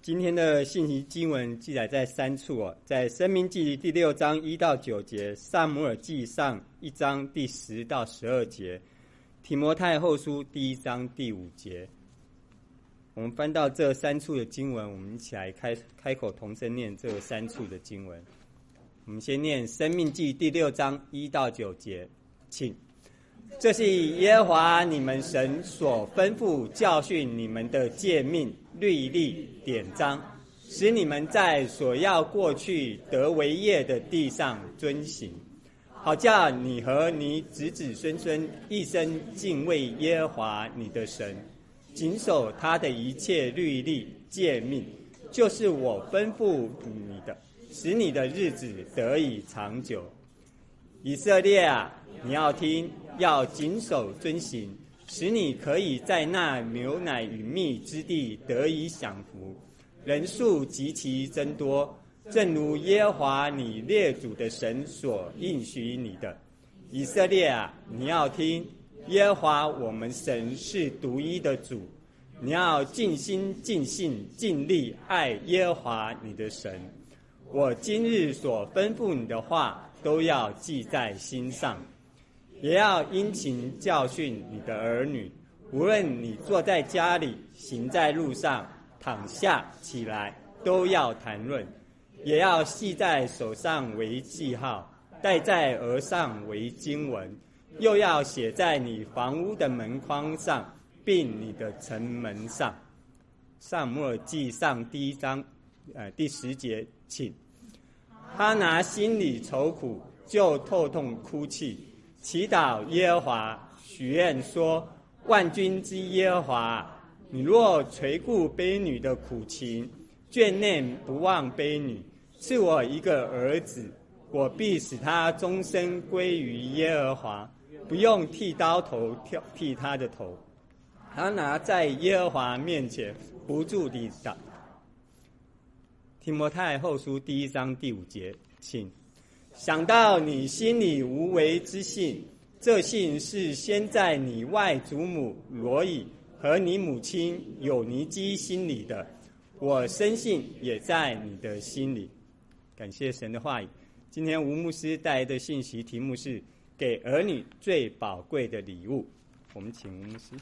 今天的信息经文记载在3处在申命记第6章1到9节，撒母耳记上1章第10到12节，提摩太后书第1章第5节。我们翻到这3处的经文，我们一起来开口同声念这3处的经文。我们先念申命记第6章1到9节，请。这是耶和华你们神所吩咐教训你们的诫命、律例、典章，使你们在所要过去得为业的地上遵行，好叫你和你子子孙孙一生敬畏耶和华你的神，谨守他的一切律例、诫命，就是我吩咐你的，使你的日子得以长久。以色列啊，你要听，要谨守遵行，使你可以在那牛奶与蜜之地得以享福，人数极其增多，正如耶和华你列祖的神所应许你的。以色列啊，你要听，耶和华我们神是独一的主，你要尽心尽性尽力爱耶和华你的神。我今日所吩咐你的话都要记在心上，也要殷勤教训你的儿女，无论你坐在家里，行在路上，躺下起来，都要谈论，也要系在手上为记号，戴在额上为经文，又要写在你房屋的门框上，并你的城门上。撒母耳记上第1章第10节，请。他拿心里愁苦，就痛痛哭泣，祈祷耶和华，许愿说：万军之耶和华，你若垂顾婢女的苦情，眷念不忘婢女，赐我一个儿子，我必使他终身归于耶和华，不用剃刀头剃他的头。他拿在耶和华面前不住地祷。提摩太后书第1章第5节，请。想到你心里无为之信，这信是先在你外祖母罗以和你母亲有尼基心里的，我深信也在你的心里。感谢神的话语。今天吴牧师带来的信息题目是给儿女最宝贵的礼物。我们请吴牧师。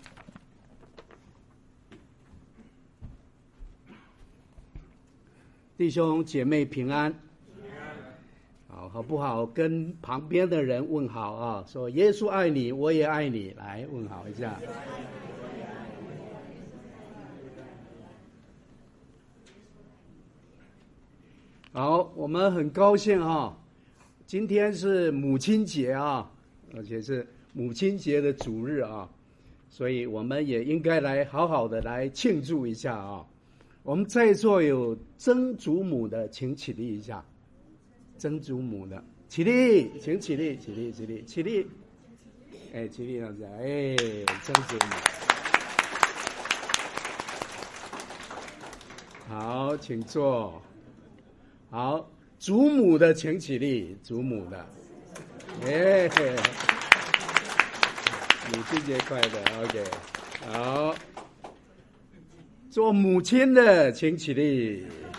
弟兄姐妹平安，好不好？跟旁边的人问好啊，说耶稣爱你，我也爱你，来问好一下。好，我们很高兴啊，今天是母亲节啊，而且是母亲节的主日啊，所以我们也应该来好好的来庆祝一下啊。我们在座有曾祖母的，请起立一下。曾祖母的，起立，请起立，起立，起立，起立。哎，起立，大家，哎，曾祖母。好，请坐。好，祖母的，请起立，祖母的。哎，母亲节快乐 ，OK。好。做母亲的，请起立。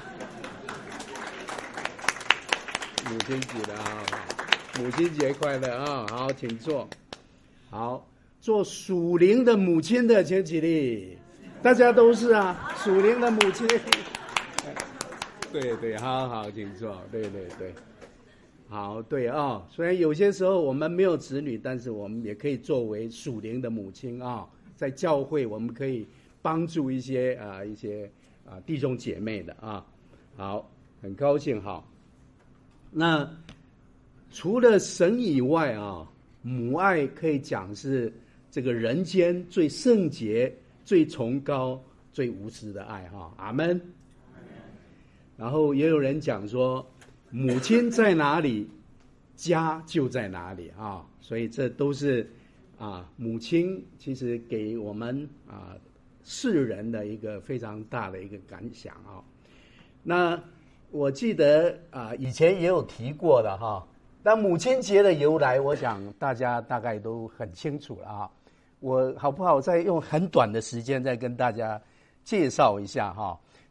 母亲节的啊，母亲节快乐啊！好，请坐。好，做属灵的母亲的，请起立。大家都是啊，属灵的母亲。对对，好好，请坐。对对对，好对啊。虽然有些时候我们没有子女，但是我们也可以作为属灵的母亲啊，在教会我们可以帮助一些弟兄姐妹的啊。好，很高兴哈。那除了神以外啊，母爱可以讲是这个人间最圣洁、最崇高、最无私的爱哈。阿们。然后也有人讲说，母亲在哪里，家就在哪里啊。所以这都是母亲其实给我们世人的一个非常大的一个感想啊。那我记得以前也有提过的哈。那母亲节的由来，我想大家大概都很清楚了啊。我好不好再用很短的时间再跟大家介绍一下哈。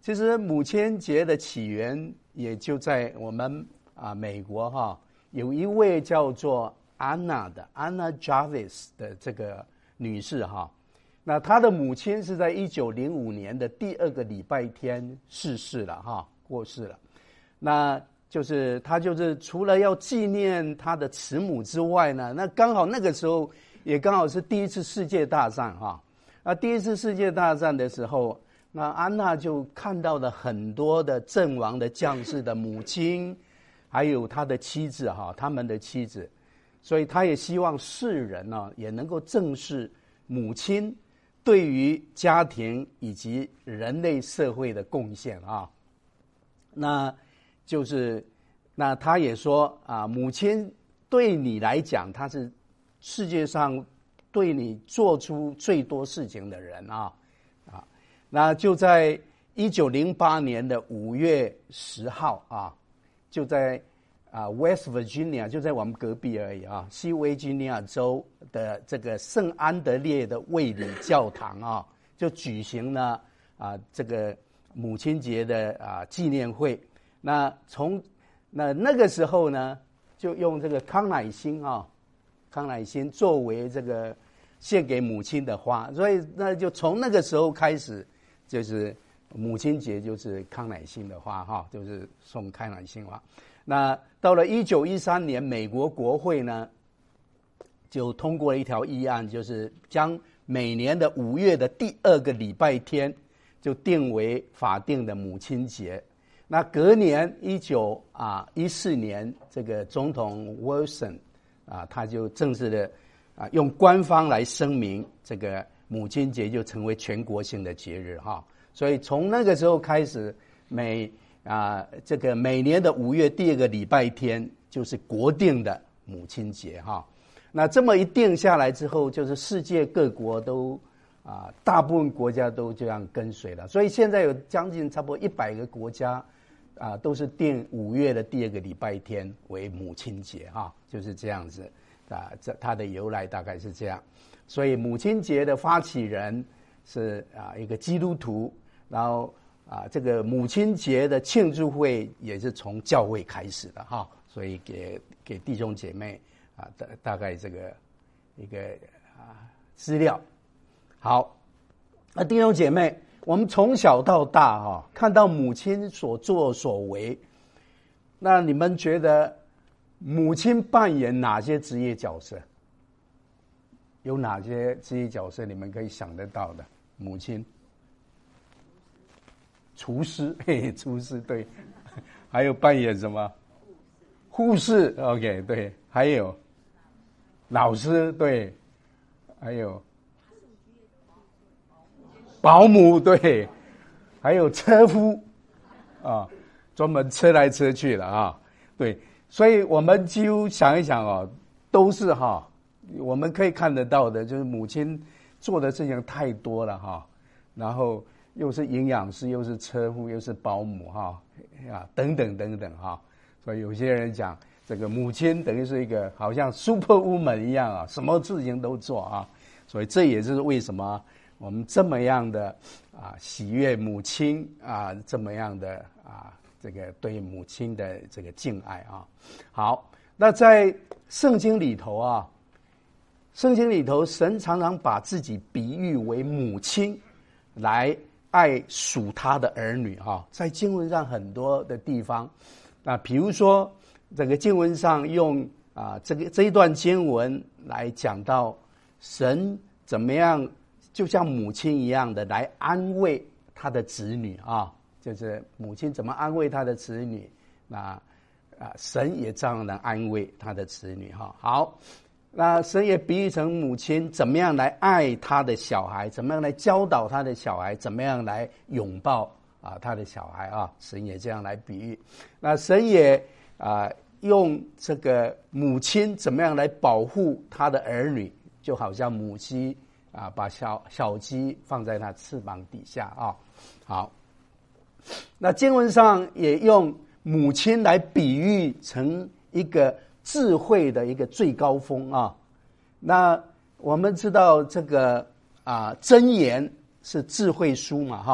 其实母亲节的起源也就在我们美国哈，有一位叫做Anna Jarvis 的这个女士哈，那她的母亲是在1905年的第2个礼拜天逝世了哈，过世了。那就是她就是除了要纪念她的慈母之外呢，那刚好那个时候也刚好是第一次世界大战哈。那第一次世界大战的时候，那安娜就看到了很多的阵亡的将士的母亲，还有他的妻子哈，他们的妻子，所以他也希望世人呢也能够正视母亲对于家庭以及人类社会的贡献啊。那就是那他也说母亲对你来讲，她是世界上对你做出最多事情的人啊。那就在1908年的5月10号啊，就在West Virginia， 就在我们隔壁而已啊，西维吉尼亚州的这个圣安德烈的卫理教堂啊，就举行了这个母亲节的纪念会。那从那个时候呢，就用这个康乃馨作为这个献给母亲的花，所以那就从那个时候开始。就是母亲节就是康乃馨的花哈，就是送康乃馨花。那到了1913年，美国国会呢就通过了一条议案，就是将每年的5月的第2个礼拜天就定为法定的母亲节。那隔年1914年，这个总统 Wilson 他就正式的用官方来声明这个。母亲节就成为全国性的节日哈，所以从那个时候开始，这个每年的5月第2个礼拜天就是国定的母亲节哈。那这么一定下来之后，就是世界各国都大部分国家都这样跟随了，所以现在有将近差不多100个国家都是定5月的第2个礼拜天为母亲节哈，就是这样子它的由来大概是这样。所以母亲节的发起人是一个基督徒，然后这个母亲节的庆祝会也是从教会开始的哈，所以给弟兄姐妹大概这个一个资料。好，那弟兄姐妹，我们从小到大看到母亲所作所为，那你们觉得母亲扮演哪些职业角色？有哪些职业角色你们可以想得到的？母亲，厨师，厨师对，还有扮演什么？护士 ，OK 对，还有老师对，还有保姆对，还有车夫专门车来车去的对，所以我们几乎想一想都是我们可以看得到的，就是母亲做的事情太多了然后又是营养师，又是车夫，又是保姆等等等等所以有些人讲这个母亲等于是一个好像 super woman 一样什么事情都做所以这也是为什么我们这么样的喜悦母亲这么样的这个对母亲的这个敬爱好，那在圣经里头神常常把自己比喻为母亲来爱属他的儿女在经文上很多的地方比如说这个经文上用这一段经文来讲到神怎么样就像母亲一样的来安慰他的子女就是母亲怎么安慰他的子女，那神也这样能安慰他的子女好，那神也比喻成母亲怎么样来爱他的小孩，怎么样来教导他的小孩，怎么样来拥抱他的小孩神也这样来比喻。那神也用这个母亲怎么样来保护他的儿女，就好像母鸡把小鸡放在它翅膀底下好，那经文上也用母亲来比喻成一个智慧的一个最高峰那我们知道这个箴言是智慧书嘛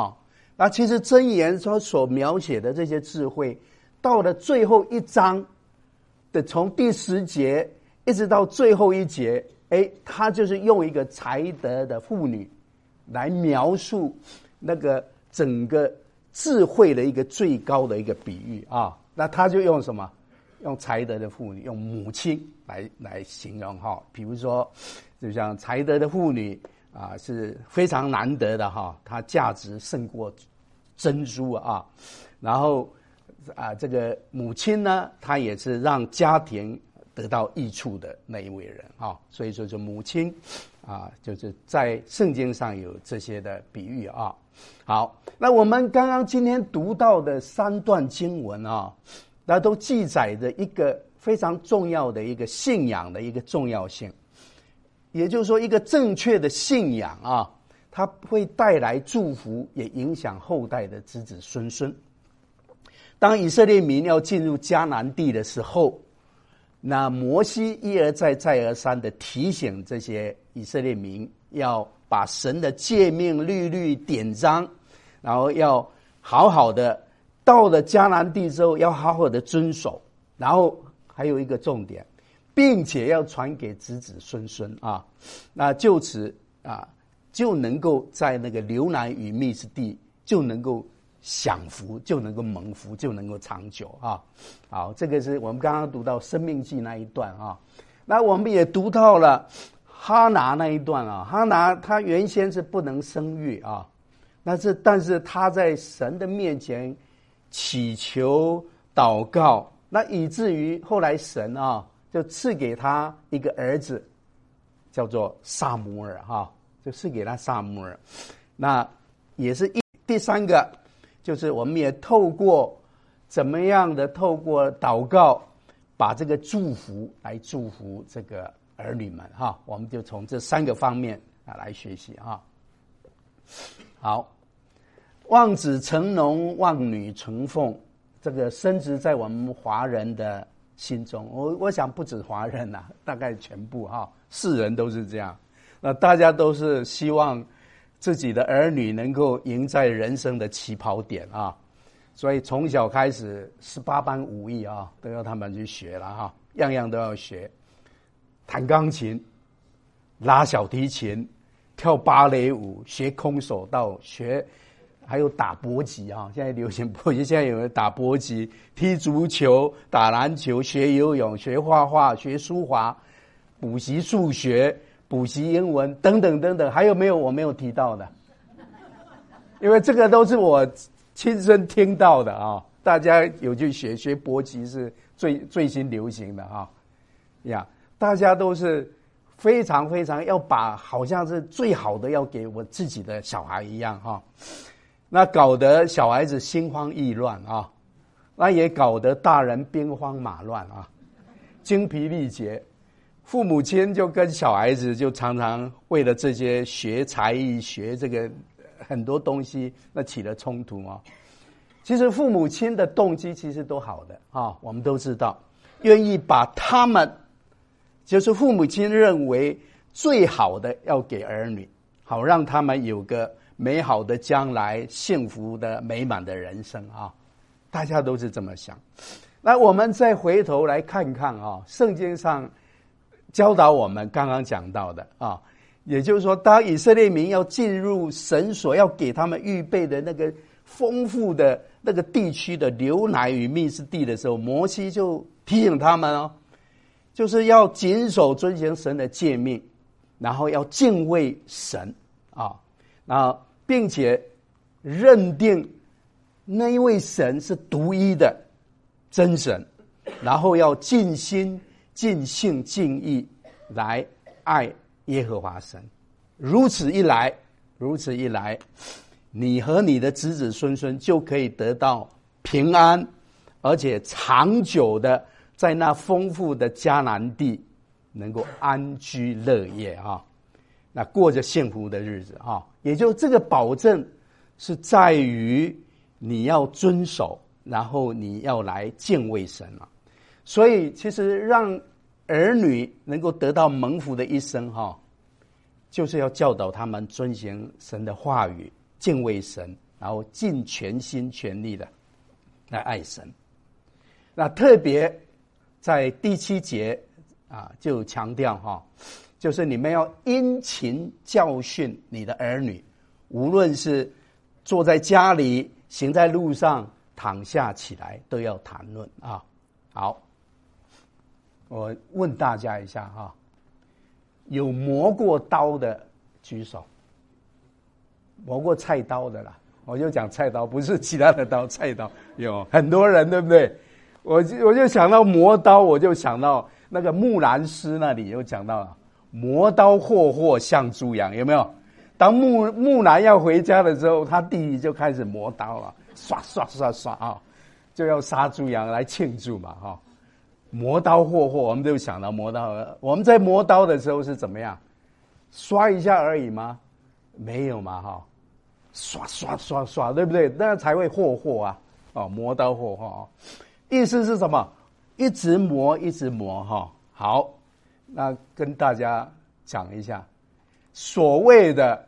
那其实箴言所描写的这些智慧，到了最后一章的从第10节一直到最后一节，他就是用一个才德的妇女来描述那个整个智慧的一个最高的一个比喻啊。那他就用什么？用才德的妇女，用母亲来形容哈。比如说，就像才德的妇女啊，是非常难得的哈，它价值胜过珍珠啊。然后这个母亲呢，她也是让家庭得到益处的那一位人啊。所以说，就母亲啊，就是在圣经上有这些的比喻啊。好，那我们刚刚今天读到的3段经文啊，那都记载着一个非常重要的一个信仰的一个重要性。也就是说，一个正确的信仰啊，它会带来祝福，也影响后代的子子孙孙。当以色列民要进入迦南地的时候，那摩西一而再再而三的提醒这些以色列民，要把神的诫命律律典章，然后要好好的，到了迦南地之后要好好的遵守。然后还有一个重点，并且要传给子子孙孙啊。那就此啊，就能够在那个流奶与蜜之地，就能够享福，就能够蒙福，就能够长久啊。好，这个是我们刚刚读到生命记那一段啊。那我们也读到了哈拿那一段啊。哈拿他原先是不能生育啊，但是他在神的面前祈求祷告，那以至于后来神啊就赐给他一个儿子，叫做撒母耳哈，就赐给他撒母耳。那也是第3个，就是我们也透过怎么样的透过祷告，把这个祝福来祝福这个儿女们哈。我们就从这3个方面来学习哈。好，望子成龙，望女成凤，这个深植在我们华人的心中。我想不止华人啊，大概全部哈，世人都是这样。那大家都是希望自己的儿女能够赢在人生的起跑点啊，所以从小开始18般武艺啊，都要他们去学了哈，样样都要学，弹钢琴、拉小提琴、跳芭蕾舞、学空手道、还有打搏击啊，现在流行搏击，现在有人打搏击、踢足球、打篮球、学游泳、学画画、学书法、补习数学、补习英文等等等等，还有没有我没有提到的？因为这个都是我亲身听到的啊，大家有去学搏击是最新流行的啊，大家都是非常非常要把好像是最好的要给我自己的小孩一样哈。那搞得小孩子心慌意乱啊，那也搞得大人兵荒马乱啊，精疲力竭。父母亲就跟小孩子就常常为了这些学才艺、学这个很多东西，那起了冲突啊。其实父母亲的动机其实都好的啊，我们都知道，愿意把他们就是父母亲认为最好的要给儿女，好让他们有个美好的将来，幸福的美满的人生啊，大家都是这么想。那我们再回头来看看啊，圣经上教导我们刚刚讲到的啊，也就是说，当以色列民要进入神所要给他们预备的那个丰富的那个地区的流奶与蜜之地的时候，摩西就提醒他们哦，就是要谨守遵行神的诫命，然后要敬畏神啊，然后并且认定那一位神是独一的真神，然后要尽心、尽性、尽意来爱耶和华神。如此一来，你和你的子子孙孙就可以得到平安，而且长久的在那丰富的迦南地能够安居乐业啊，那过着幸福的日子啊。也就这个保证是在于你要遵守，然后你要来敬畏神啊。所以其实让儿女能够得到蒙福的一生哈，就是要教导他们遵行神的话语，敬畏神， 然后尽全心全力的来爱神。那特别在第7节就强调就是你们要殷勤教训你的儿女，无论是坐在家里、行在路上、躺下起来，都要谈论啊。好，我问大家一下有磨过刀的举手。磨过菜刀的啦，我就讲菜刀，不是其他的刀，菜刀有很多人，对不对？我就想到磨刀，我就想到那个木兰诗那里有讲到了，磨刀霍霍向猪羊，有没有？当木兰要回家的时候，他弟弟就开始磨刀了，刷刷刷刷就要杀猪羊来庆祝嘛磨刀霍霍，我们就想到磨刀。我们在磨刀的时候是怎么样？刷一下而已吗？没有嘛刷刷刷刷，对不对？那才会霍霍磨刀霍霍意思是什么？一直磨一直磨好，那跟大家讲一下，所谓的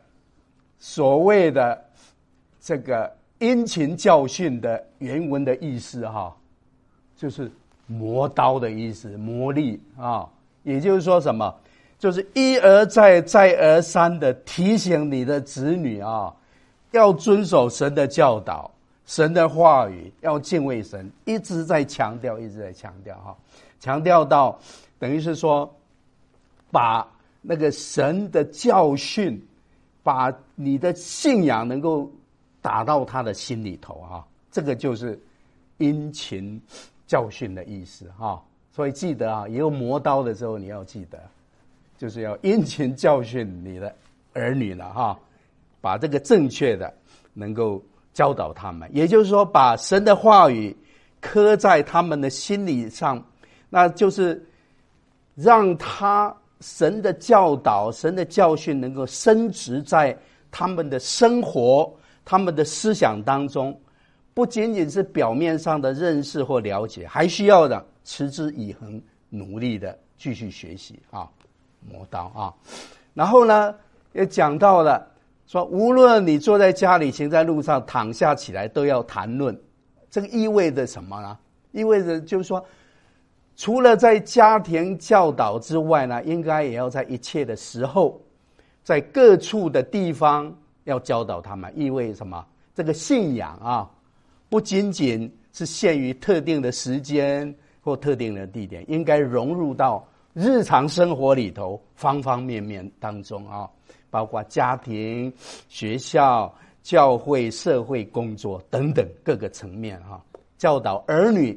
这个殷勤教训的原文的意思就是磨刀的意思，磨砺也就是说什么？就是一而再再而三的提醒你的子女要遵守神的教导，神的话语，要敬畏神，一直在强调强调到等于是说把那个神的教训，把你的信仰能够打到他的心里头这个就是殷勤教训的意思所以记得以后磨刀的时候你要记得，就是要殷勤教训你的儿女了把这个正确的能够教导他们，也就是说把神的话语刻在他们的心理上，那就是让神的教导、神的教训能够深植在他们的生活、他们的思想当中，不仅仅是表面上的认识或了解，还需要的持之以恒，努力的继续学习磨刀然后呢也讲到了说，无论你坐在家里、行在路上、躺下起来，都要谈论。这个意味着什么呢？意味着就是说，除了在家庭教导之外呢，应该也要在一切的时候，在各处的地方要教导他们。意味着什么？这个信仰不仅仅是限于特定的时间或特定的地点，应该融入到日常生活里头方方面面当中包括家庭、学校、教会、社会工作等等各个层面教导儿女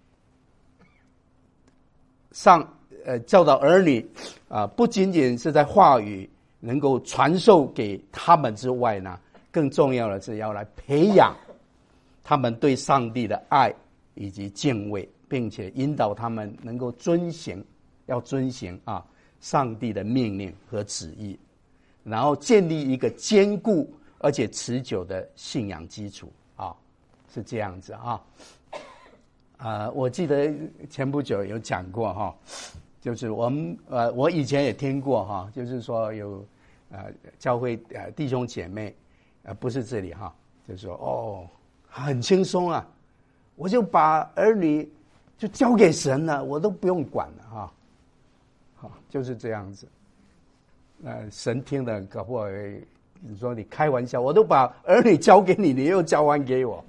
教导儿女不仅仅是在话语能够传授给他们之外呢，更重要的是要来培养他们对上帝的爱以及敬畏，并且引导他们能够遵行上帝的命令和旨意，然后建立一个坚固而且持久的信仰基础是这样子我记得前不久有讲过就是我以前也听过就是说有教会弟兄姐妹不是这里就是说很轻松我就把儿女就交给神了，我都不用管了就是这样子。神听了搞不好你说你开玩笑，我都把儿女交给你，你又交还给我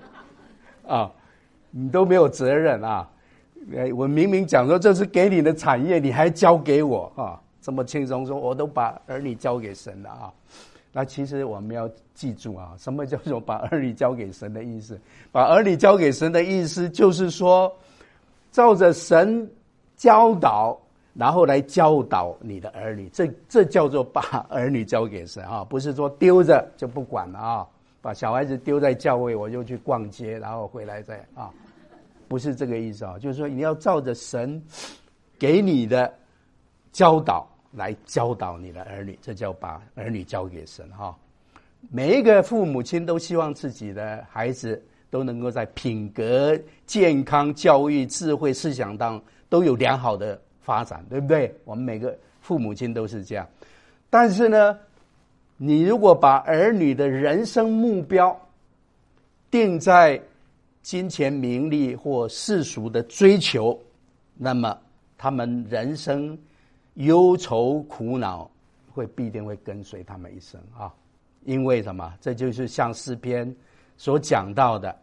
你都没有责任我明明讲说这是给你的产业，你还交给我这么轻松说我都把儿女交给神了那其实我们要记住什么叫做把儿女交给神的意思？把儿女交给神的意思就是说，照着神教导，然后来教导你的儿女，这叫做把儿女交给神不是说丢着就不管了把小孩子丢在教会，我就去逛街，然后回来再不是这个意思就是说你要照着神给你的教导来教导你的儿女，这叫把儿女交给神每一个父母亲都希望自己的孩子都能够在品格、健康、教育、智慧、思想当中都有良好的发展，对不对？我们每个父母亲都是这样。但是呢，你如果把儿女的人生目标定在金钱名利或世俗的追求，那么他们人生忧愁苦恼必定会跟随他们一生啊！因为什么？这就是像诗篇所讲到的，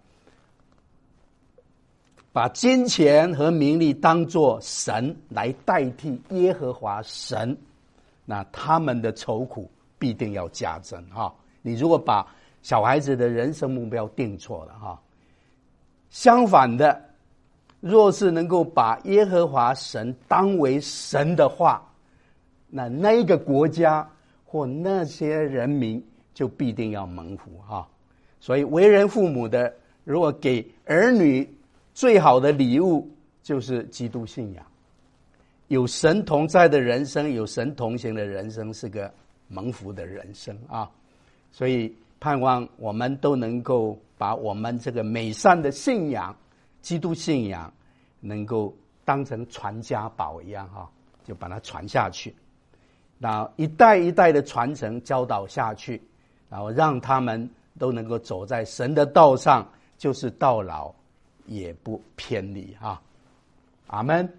把金钱和名利当作神来代替耶和华神，那他们的愁苦必定要加增啊！你如果把小孩子的人生目标定错了哈，相反的，若是能够把耶和华神当为神的话，那一个国家或那些人民就必定要蒙福哈。所以为人父母的，如果给儿女最好的礼物就是基督信仰，有神同在的人生，有神同行的人生是个蒙福的人生啊。所以盼望我们都能够把我们这个美善的信仰，基督信仰，能够当成传家宝一样哈，就把它传下去，然后一代一代的传承教导下去，然后让他们都能够走在神的道上，就是到老也不偏离哈。阿们。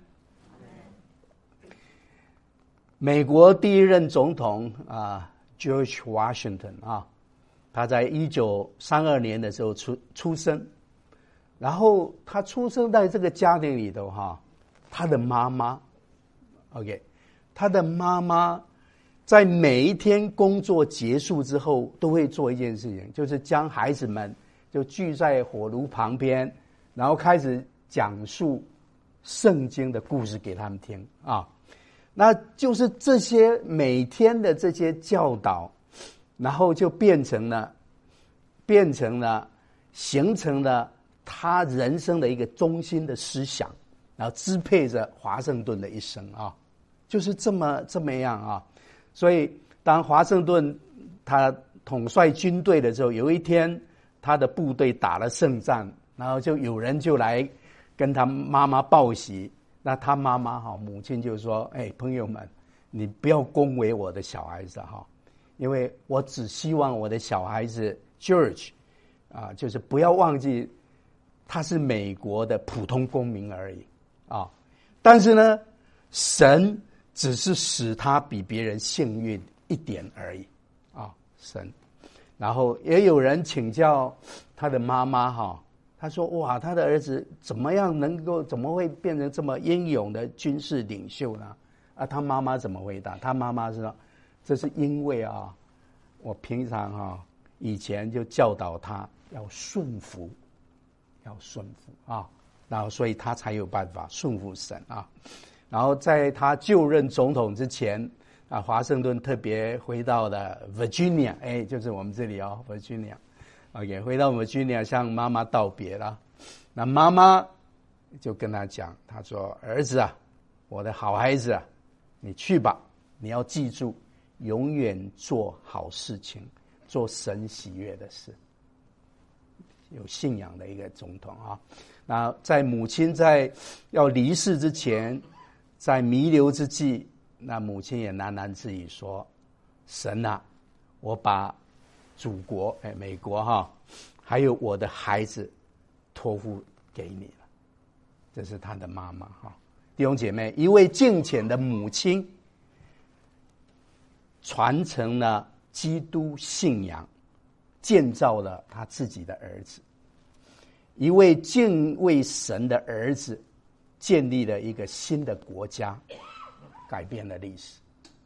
美国第一任总统George Washington 他在1932年的时候出生，然后他出生在这个家庭里头他的妈妈 OK， 他的妈妈在每一天工作结束之后都会做一件事情，就是将孩子们就聚在火炉旁边，然后开始讲述圣经的故事给他们听那就是这些每天的这些教导，然后就变成了形成了他人生的一个中心的思想，然后支配着华盛顿的一生就是这么样所以当华盛顿他统帅军队的时候，有一天他的部队打了胜仗，然后就有人就来跟他妈妈报喜，那他妈妈母亲就说：朋友们，你不要恭维我的小孩子因为我只希望我的小孩子 George就是不要忘记他是美国的普通公民而已但是呢，神只是使他比别人幸运一点而已神。然后也有人请教他的妈妈他说：哇，他的儿子怎么会变成这么英勇的军事领袖呢？他妈妈怎么回答？他妈妈说：这是因为我平常以前就教导他要顺服然后所以他才有办法顺服神然后在他就任总统之前华盛顿特别回到了 Virginia， 就是我们这里Virginia。OK， 回到 Virginia 向妈妈道别了。那妈妈就跟他讲，他说：儿子我的好孩子你去吧，你要记住，永远做好事情，做神喜悦的事。有信仰的一个总统那在母亲在要离世之前，在弥留之际，那母亲也喃喃自语说：神我把祖国美国还有我的孩子托付给你了。这是他的妈妈弟兄姐妹，一位敬虔的母亲传承了基督信仰，建造了他自己的儿子。一位敬畏神的儿子建立了一个新的国家，改变了历史。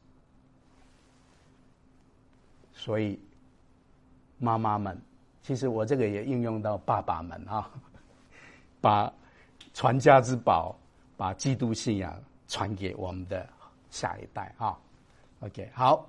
所以妈妈们，其实我这个也应用到爸爸们把传家之宝，把基督信仰传给我们的下一代OK， 好。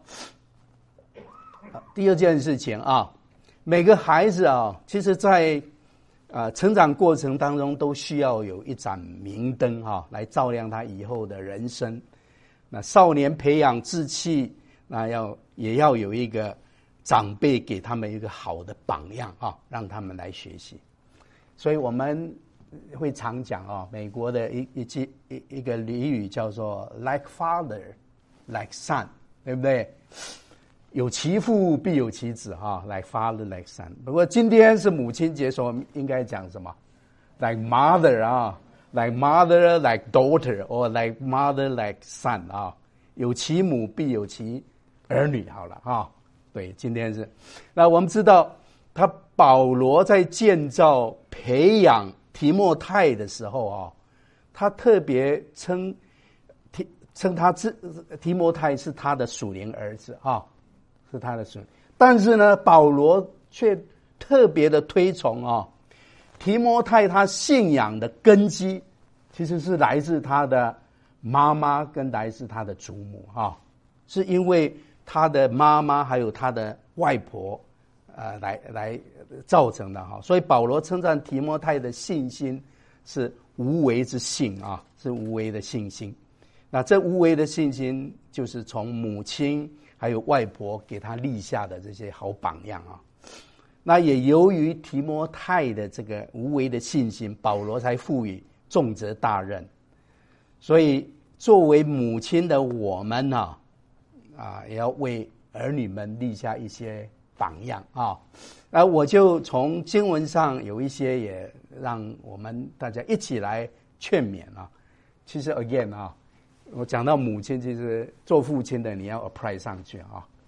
第二件事情每个孩子其实在成长过程当中都需要有一盏明灯来照亮他以后的人生。那少年培养志气，那也要有一个长辈给他们一个好的榜样让他们来学习。所以我们会常讲美国的一个俚语叫做 like father like son， 对不对？ 有其父必有其子哈 ，like father like son。不过今天是母亲节，所以我们应该讲什么 ？like mother 啊 ，like mother like daughter，or like mother like son 啊，有其母必有其儿女。好了哈，对，今天是。那我们知道，保罗在建造培养提摩太的时候啊，他特别称他提摩太是他的属灵儿子啊。是他的属灵，但是呢，保罗却特别的推崇提摩太他信仰的根基，其实是来自他的妈妈跟来自他的祖母是因为他的妈妈还有他的外婆来造成的所以保罗称赞提摩太的信心是无为之信是无为的信心。那这无为的信心就是从母亲还有外婆给他立下的这些好榜样那也由于提摩太的这个无为的信心，保罗才赋予重责大任。所以作为母亲的我们也要为儿女们立下一些榜样那我就从经文上有一些也让我们大家一起来劝勉其实 again我讲到母亲，其实做父亲的你要 apply 上去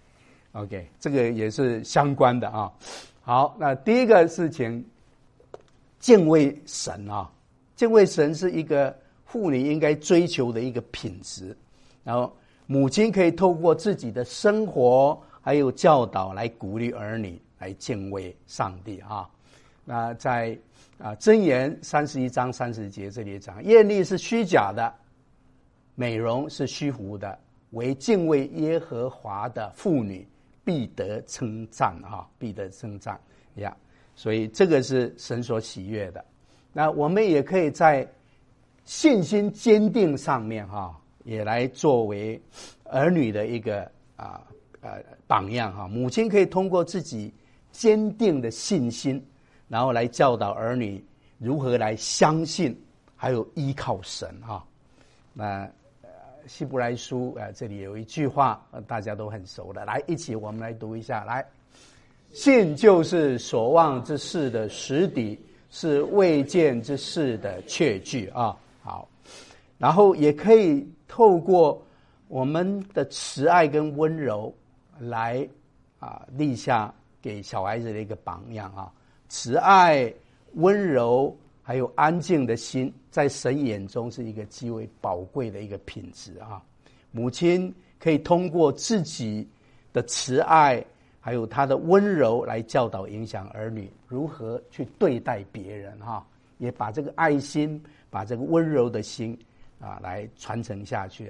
OK， 这个也是相关的好，那第一个事情，敬畏神敬畏神是一个妇女应该追求的一个品质。然后母亲可以透过自己的生活还有教导来鼓励儿女来敬畏上帝那在箴言31章30节这里讲，艳丽是虚假的，美容是虚浮的，唯敬畏耶和华的妇女必得称赞必得称赞所以这个是神所喜悦的。那我们也可以在信心坚定上面也来作为儿女的一个榜样母亲可以通过自己坚定的信心，然后来教导儿女如何来相信还有依靠神那希伯来书这里有一句话大家都很熟的，来一起我们来读一下。来，信就是所望之事的实底，是未见之事的确据好，然后也可以透过我们的慈爱跟温柔来立下给小孩子的一个榜样慈爱、温柔还有安静的心，在神眼中是一个极为宝贵的一个品质母亲可以通过自己的慈爱还有她的温柔来教导影响儿女如何去对待别人也把这个爱心把这个温柔的心来传承下去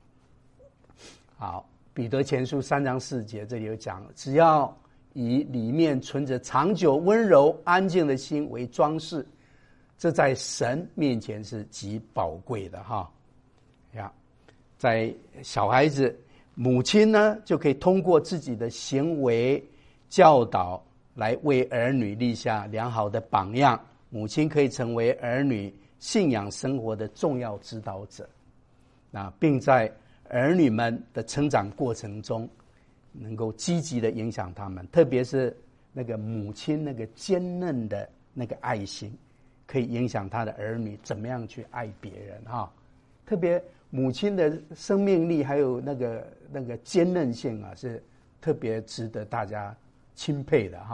好，彼得前书3章4节这里有讲，只要以里面存着长久温柔安静的心为装饰，这在神面前是极宝贵的在小孩子，母亲呢就可以通过自己的行为教导来为儿女立下良好的榜样。母亲可以成为儿女信仰生活的重要指导者并在儿女们的成长过程中能够积极的影响他们，特别是那个母亲那个坚韧的那个爱心，可以影响他的儿女怎么样去爱别人特别母亲的生命力还有那个坚韧性是特别值得大家钦佩的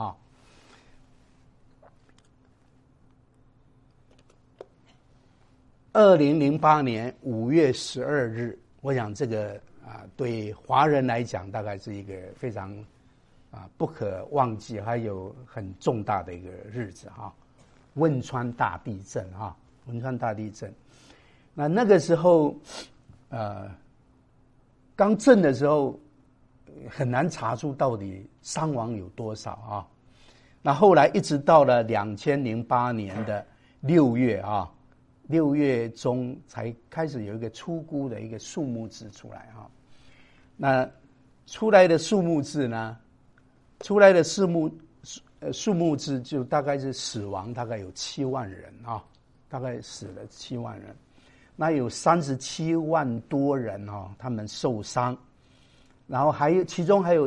2008年5月12日，我想这个对华人来讲大概是一个非常不可忘记还有很重大的一个日子汶川大地震汶川大地震。那个时候刚震的时候很难查出到底伤亡有多少那后来一直到了2008年的6月6月中才开始有一个初估的一个数目字出来那出来的数目字呢，数目字就大概是死亡大概有7万人大概死了7万人，那有37万多人他们受伤然后其中还有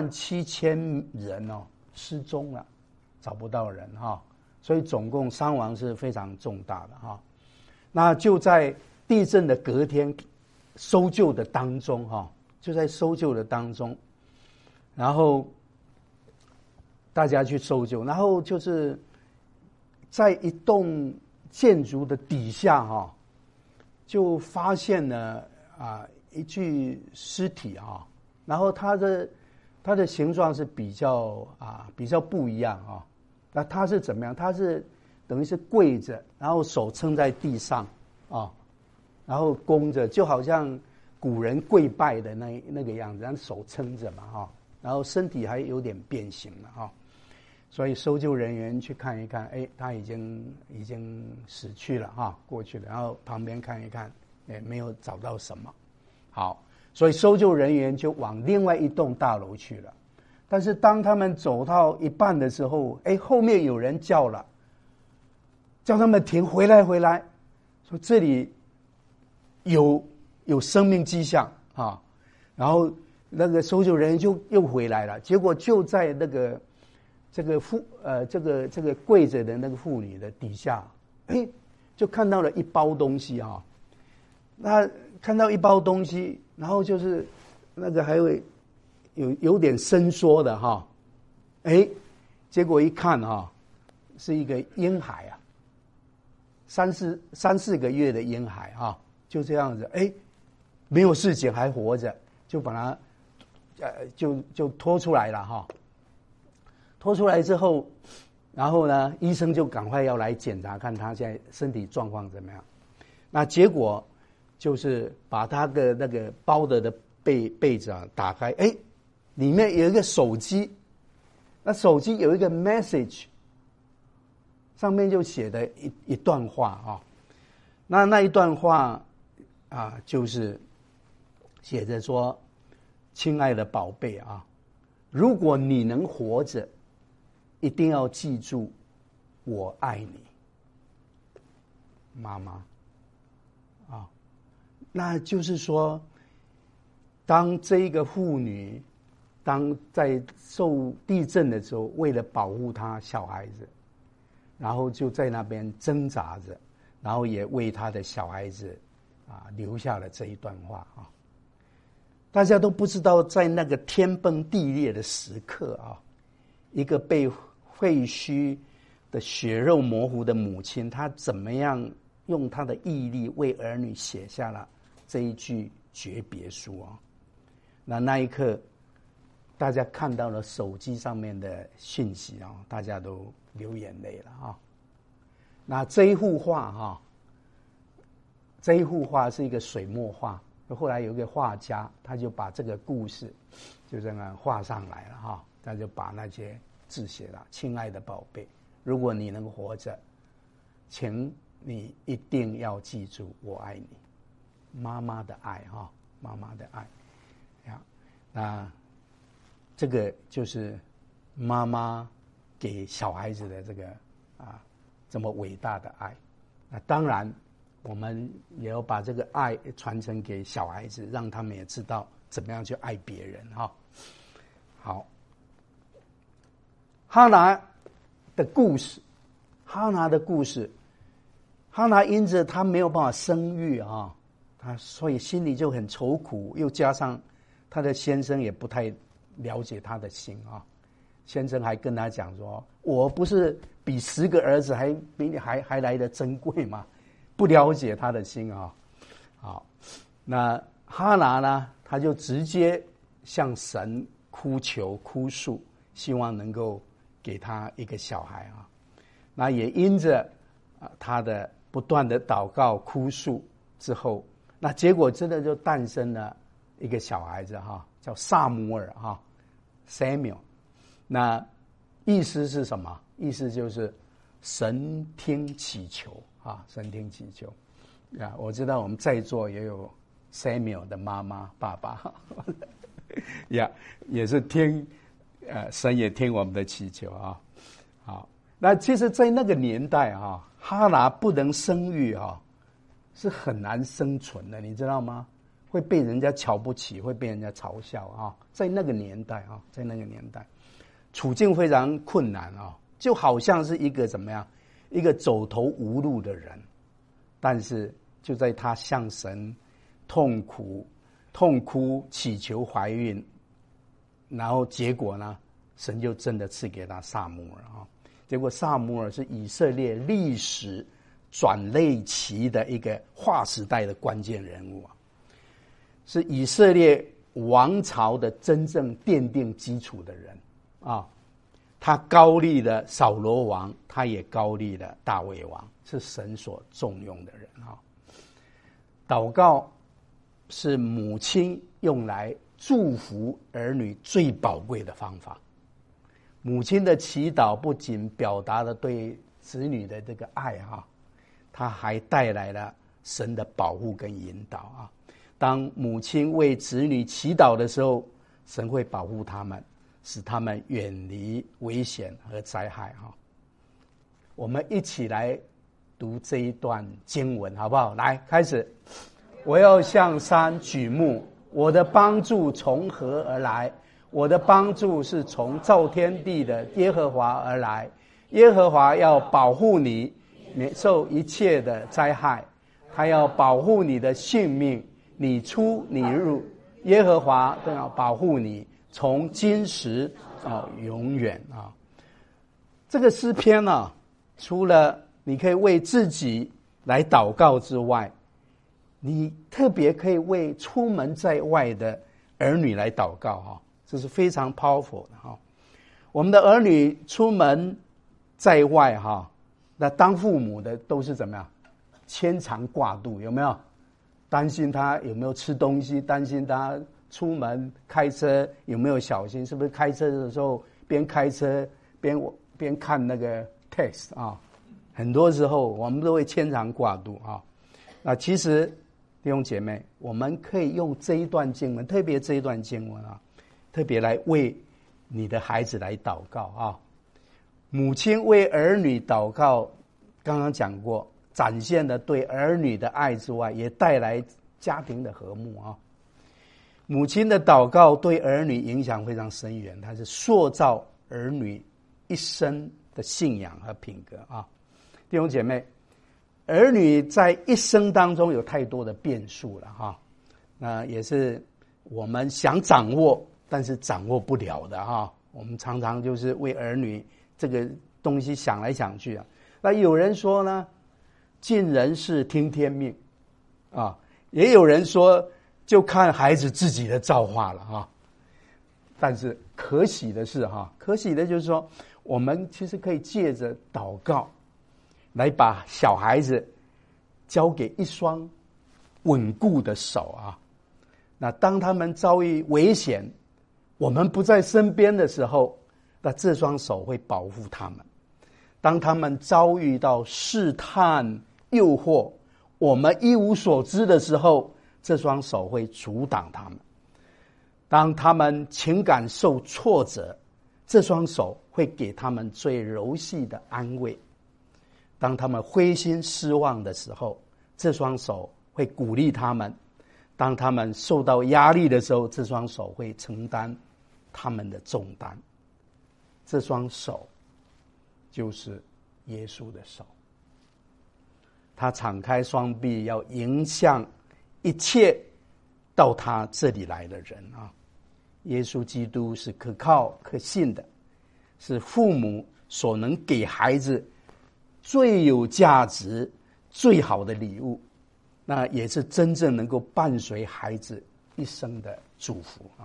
17000人失踪了，找不到人所以总共伤亡是非常重大的那就在地震的隔天搜救的当中就在搜救的当中，然后大家去搜救，然后就是在一栋建筑的底下就发现了一具尸体然后它的形状是比较不一样那它是怎么样？它是等于是跪着，然后手撑在地上然后弓着，就好像古人跪拜的那个样子，然后手撑着嘛然后身体还有点变形了所以搜救人员去看一看，他已经死去了过去了，然后旁边看一看，没有找到什么。好，所以搜救人员就往另外一栋大楼去了。但是当他们走到一半的时候，后面有人叫了，叫他们停，回来，说这里有生命迹象然后那个搜救人员就又回来了，结果就在那个这个跪着的那个妇女的底下，就看到了一包东西那看到一包东西，然后就是那个还会有点伸缩的结果一看是一个婴孩三四个月的婴孩就这样子没有事情还活着，就把他就拖出来了拖出来之后，然后呢，医生就赶快要来检查，看他现在身体状况怎么样。那结果就是把他的那个包的被子打开，里面有一个手机，那手机有一个 message， 上面就写的一段话那一段话就是写着说：“亲爱的宝贝如果你能活着，一定要记住，我爱你，妈妈。”那就是说，当这一个妇女，当在受地震的时候，为了保护她小孩子，然后就在那边挣扎着，然后也为她的小孩子留下了这一段话大家都不知道，在那个天崩地裂的时刻一个被废墟的血肉模糊的母亲，她怎么样用她的毅力为儿女写下了这一句诀别书那一刻，大家看到了手机上面的讯息大家都流眼泪了那这一幅画是一个水墨画，后来有一个画家，他就把这个故事就这样画上来了他就把那些字写了：“亲爱的宝贝，如果你能活着，请你一定要记住，我爱你，妈妈的爱妈妈的爱那这个就是妈妈给小孩子的这个这么伟大的爱。那当然，我们也要把这个爱传承给小孩子，让他们也知道怎么样去爱别人好，哈拿的故事，哈拿因着他没有办法生育他所以心里就很愁苦，又加上他的先生也不太了解他的心先生还跟他讲说：“我不是比10个儿子还比你还来得珍贵吗？”不了解他的心好，那哈拿呢，他就直接向神哭诉，希望能够给他一个小孩那也因着他的不断的祷告哭诉之后，那结果真的就诞生了一个小孩子叫撒母耳Samuel。那意思是什么？意思就是神听祈求神听祈求我知道我们在座也有 Samuel 的妈妈爸爸也是听神也听我们的祈求好，那其实在那个年代哈拿不能生育是很难生存的，你知道吗？ 会被人家瞧不起，会被人家嘲笑啊。在那个年代啊，在那个年代，处境非常困难啊，就好像是一个怎么样，一个走投无路的人。但是就在他向神痛哭祈求怀孕，然后结果呢，神就真的赐给他撒母耳啊。结果撒母耳是以色列历史转捩期的一个划时代的关键人物啊，是以色列王朝的真正奠定基础的人啊。他高立了扫罗王，他也高立了大卫王，是神所重用的人啊。祷告是母亲用来祝福儿女最宝贵的方法。母亲的祈祷不仅表达了对子女的这个爱哈，它还带来了神的保护跟引导啊。当母亲为子女祈祷的时候，神会保护他们，使他们远离危险和灾害哈。我们一起来读这一段经文好不好？来，开始。我要向山举目，我的帮助从何而来？我的帮助是从造天地的耶和华而来。耶和华要保护你免受一切的灾害，他要保护你的性命，你出你入，耶和华都要保护你，从今时到永远啊。这个诗篇呢，除了你可以为自己来祷告之外，你特别可以为出门在外的儿女来祷告哈，这是非常 powerful 的哈。我们的儿女出门在外哈，那当父母的都是怎么样？牵肠挂肚，有没有？担心他有没有吃东西，担心他出门开车有没有小心，是不是开车的时候边开车边看那个 text 啊？很多时候我们都会牵肠挂肚啊。那其实弟兄姐妹，我们可以用这一段经文，特别这一段经文啊，特别来为你的孩子来祷告啊。母亲为儿女祷告，刚刚讲过，展现了对儿女的爱之外，也带来家庭的和睦啊。母亲的祷告对儿女影响非常深远，它是塑造儿女一生的信仰和品格啊。弟兄姐妹，儿女在一生当中有太多的变数了哈，那也是我们想掌握，但是掌握不了的哈。我们常常就是为儿女这个东西想来想去啊。那有人说呢，尽人事听天命啊，也有人说就看孩子自己的造化了哈。但是可喜的是哈，可喜的就是说，我们其实可以借着祷告来把小孩子交给一双稳固的手啊。那当他们遭遇危险，我们不在身边的时候，那这双手会保护他们。当他们遭遇到试探、诱惑，我们一无所知的时候，这双手会阻挡他们。当他们情感受挫折，这双手会给他们最柔细的安慰。当他们灰心失望的时候，这双手会鼓励他们；当他们受到压力的时候，这双手会承担他们的重担。这双手就是耶稣的手，他敞开双臂，要迎向一切到他这里来的人啊。耶稣基督是可靠可信的，是父母所能给孩子最有价值最好的礼物，那也是真正能够伴随孩子一生的祝福啊。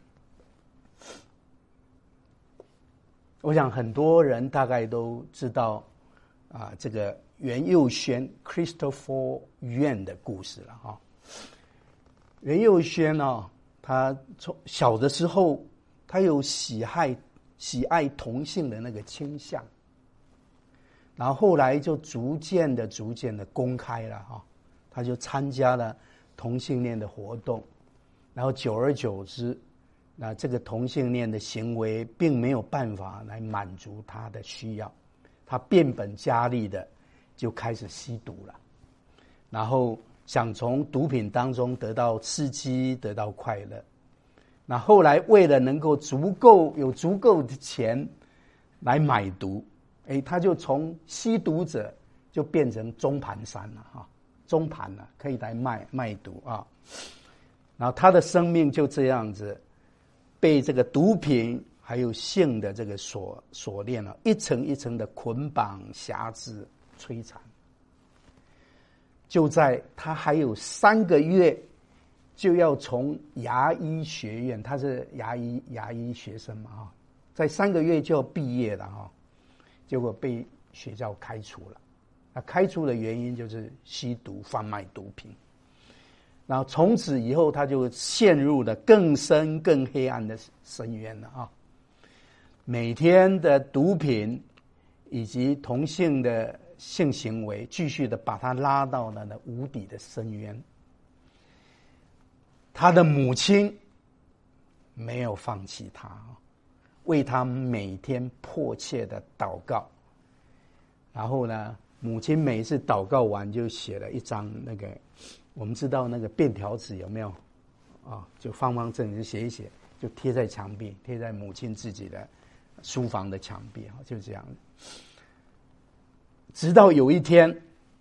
我想很多人大概都知道啊，这个袁佑轩 Christopher Yuan 的故事了哈。袁佑轩呢，他从小的时候，他有喜爱同性的那个倾向，然后后来就逐渐的公开了哈，他就参加了同性恋的活动，然后久而久之，那这个同性恋的行为并没有办法来满足他的需要，他变本加厉的就开始吸毒了，然后想从毒品当中得到刺激，得到快乐。那后来为了能够有足够的钱来买毒，他就从吸毒者就变成中盘商了哈，中盘了，可以来卖毒啊。然后他的生命就这样子被这个毒品还有性的这个锁链了，一层一层的捆绑辖制摧残。就在他还有3个月就要从牙医学院，他是牙医学生嘛哈，在3个月就要毕业了哈，结果被学校开除了。那开除的原因就是吸毒、贩卖毒品。然后从此以后，他就陷入了更深、更黑暗的深渊了啊！每天的毒品以及同性的性行为，继续的把他拉到了那无底的深渊。他的母亲没有放弃他，为他每天迫切的祷告。然后呢，母亲每一次祷告完，就写了一张那个。我们知道那个便条纸有没有啊？就方方正正写一写，就贴在墙壁，贴在母亲自己的书房的墙壁啊，就这样。直到有一天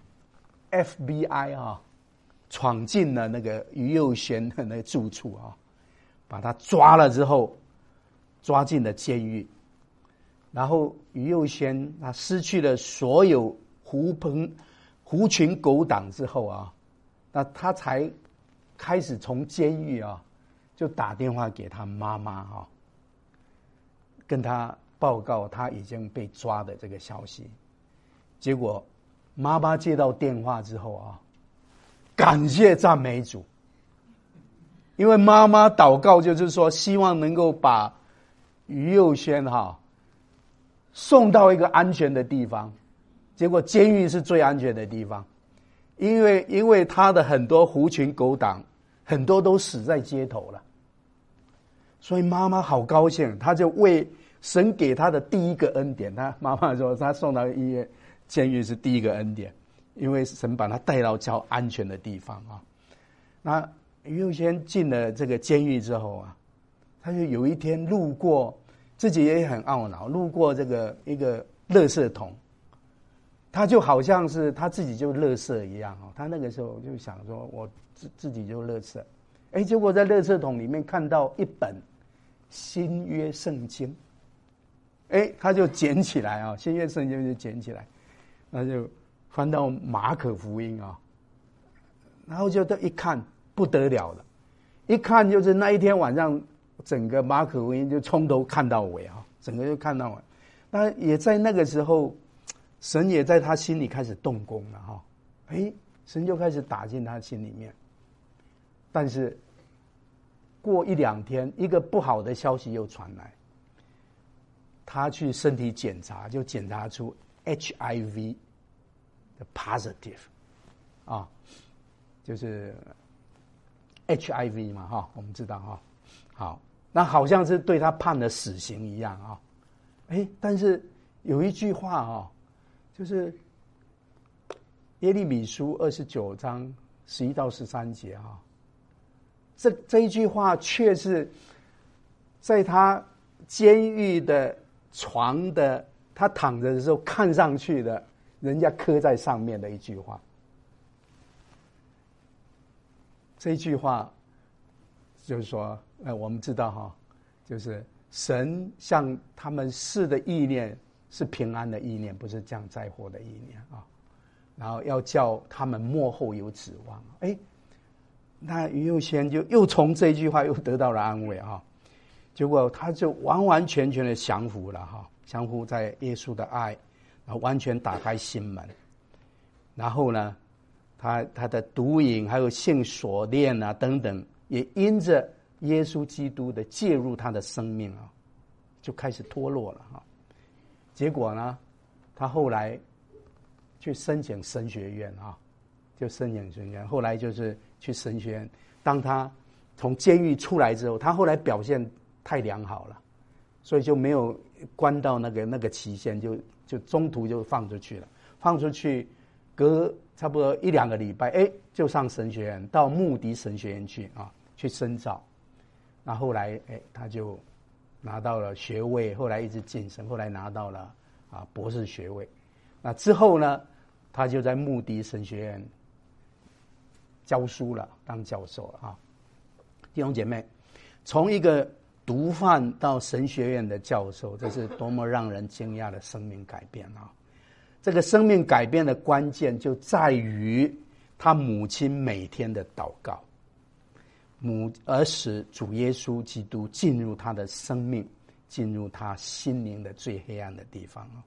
，FBI 啊闯进了那个于右轩的那个住处啊，把他抓了之后，抓进了监狱。然后于右轩他失去了所有狐群狗党之后啊。那他才开始从监狱啊，就打电话给他妈妈啊，跟他报告他已经被抓的这个消息。结果妈妈接到电话之后啊，感谢赞美主，因为妈妈祷告就是说，希望能够把于右轩送到一个安全的地方。结果监狱是最安全的地方。因为他的很多狐群狗党，很多都死在街头了，所以妈妈好高兴，他就为神给他的第一个恩典。他妈妈说，他送到医院监狱是第一个恩典，因为神把他带到较安全的地方啊。那于右轩进了这个监狱之后啊，他就有一天路过，自己也很懊恼，路过这个一个垃圾桶。他就好像是他自己就垃圾一样他那个时候就想说，我自己就垃圾。结果在垃圾桶里面看到一本新约圣经，他就捡起来新约圣经就捡起来，那就翻到马可福音然后就一看不得了了，一看就是那一天晚上整个马可福音就从头看到尾整个就看到尾。那也在那个时候。神也在他心里开始动工了神就开始打进他心里面。但是过1-2天，一个不好的消息又传来，他去身体检查，就检查出 HIV 的 positive 就是 HIV 嘛我们知道好，那好像是对他判了死刑一样但是有一句话就是耶利米书29章11到13节这一句话却是在他监狱的床的他躺着的时候看上去的人家刻在上面的一句话。这一句话就是说我们知道就是神向他们施的意念是平安的意念，不是降灾祸的意念然后要叫他们末后有指望。那于右轩就又从这句话又得到了安慰结果他就完完全全的降服了降服在耶稣的爱，然后完全打开心门。然后呢，他的毒瘾还有性锁链等等，也因着耶稣基督的介入他的生命就开始脱落了结果呢，他后来去申请神学院就申请神学院，后来就是去神学院。当他从监狱出来之后，他后来表现太良好了，所以就没有关到那个期限，就中途就放出去了。放出去隔差不多1-2个礼拜，就上神学院，到穆迪神学院去啊，去深造。那后来他就拿到了学位，后来一直晋升，后来拿到了博士学位。那之后呢，他就在穆迪神学院教书了，当教授了啊。弟兄姐妹，从一个毒贩到神学院的教授，这是多么让人惊讶的生命改变啊！这个生命改变的关键就在于他母亲每天的祷告，而使主耶稣基督进入他的生命，进入他心灵的最黑暗的地方啊。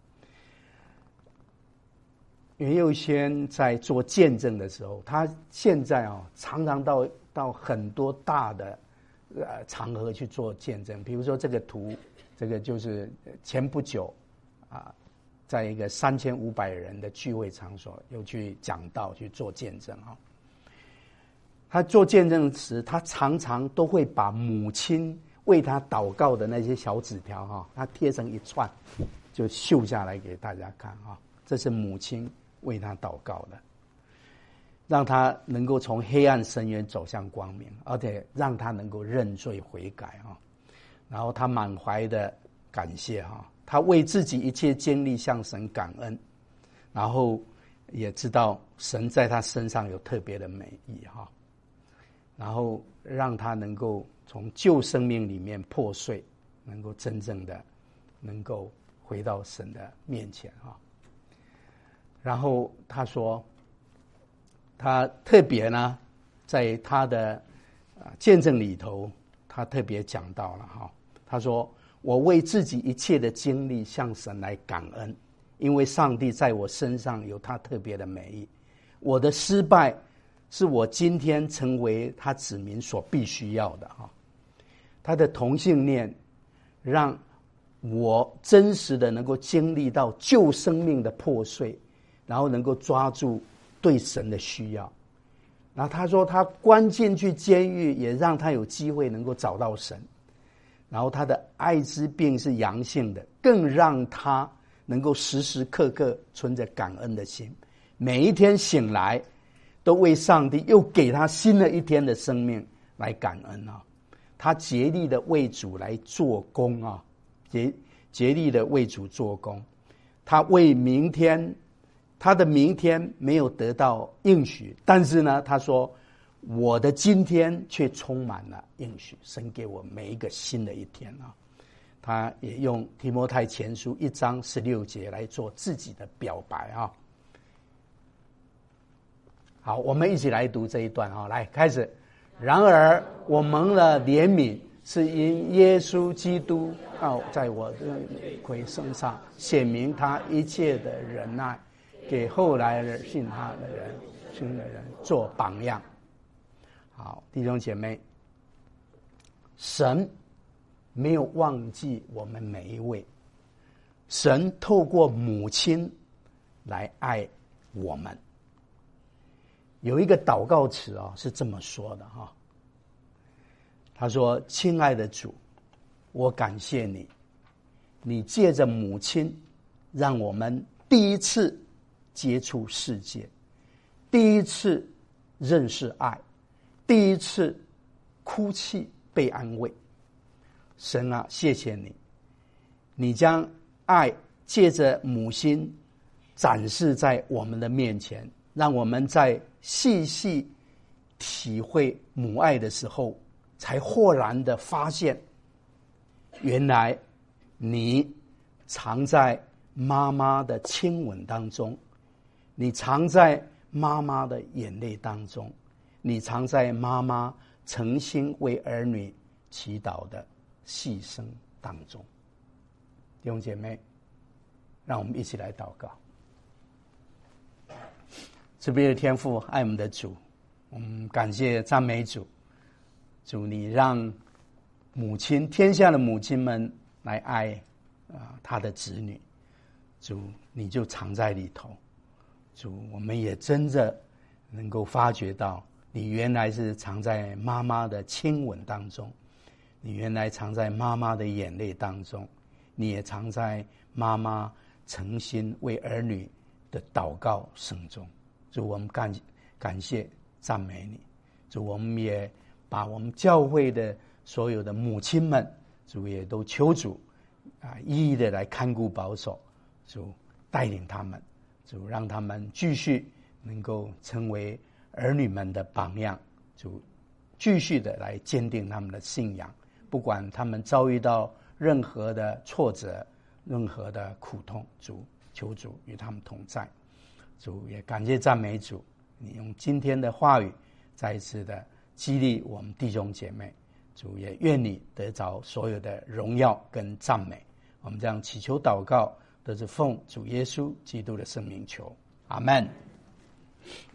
袁佑先在做见证的时候，他现在常常到很多大的场合去做见证。比如说这个图，这个就是前不久在一个3500人的聚会场所，又去讲道去做见证啊。他做见证时，他常常都会把母亲为他祷告的那些小纸条他贴成一串，就秀下来给大家看啊。这是母亲为他祷告的，让他能够从黑暗深渊走向光明，而且让他能够认罪悔改然后他满怀的感谢他为自己一切经历向神感恩，然后也知道神在他身上有特别的美意然后让他能够从旧生命里面破碎，能够真正的能够回到神的面前然后他说，他特别呢，在他的见证里头，他特别讲到了他说，我为自己一切的经历向神来感恩，因为上帝在我身上有他特别的美意。我的失败是我今天成为他子民所必须要的他的同性恋让我真实的能够经历到旧生命的破碎，然后能够抓住对神的需要。然后他说他关进去监狱，也让他有机会能够找到神。然后他的艾滋病是阳性的，更让他能够时时刻刻存着感恩的心，每一天醒来都为上帝又给他新的一天的生命来感恩他竭力的为主来做工竭力的为主做工。他为明天，他的明天没有得到应许，但是呢，他说我的今天却充满了应许，神给我每一个新的一天他也用提摩太前书1章16节来做自己的表白好，我们一起来读这一段来开始。然而我蒙了怜悯，是因耶稣基督在我的魁身上显明他一切的忍耐，给后来信他的人做榜样。好，弟兄姐妹，神没有忘记我们每一位，神透过母亲来爱我们。有一个祷告词是这么说的他说，亲爱的主，我感谢你，你借着母亲让我们第一次接触世界，第一次认识爱，第一次哭泣被安慰。神谢谢你，你将爱借着母亲展示在我们的面前，让我们在细细体会母爱的时候，才豁然的发现，原来你藏在妈妈的亲吻当中，你藏在妈妈的眼泪当中，你藏在妈妈诚心为儿女祈祷的牺牲当中。弟兄姐妹，让我们一起来祷告。慈悲的天父，爱我们的主，我们感谢赞美主。主，你让母亲，天下的母亲们来爱他的子女，主，你就藏在里头。主，我们也真的能够发觉到，你原来是藏在妈妈的亲吻当中，你原来藏在妈妈的眼泪当中，你也藏在妈妈诚心为儿女的祷告声中。 主，我们感谢赞美你。主，我们也把我们教会的所有的母亲们，主也都求主一一的来看顾保守，主带领他们，主让他们继续能够成为儿女们的榜样，主继续的来坚定他们的信仰，不管他们遭遇到任何的挫折，任何的苦痛，主求主与他们同在。主也感谢赞美主，你用今天的话语再一次的激励我们弟兄姐妹，主也愿你得着所有的荣耀跟赞美。我们这样祈求祷告，都是奉主耶稣基督的圣名求，阿们。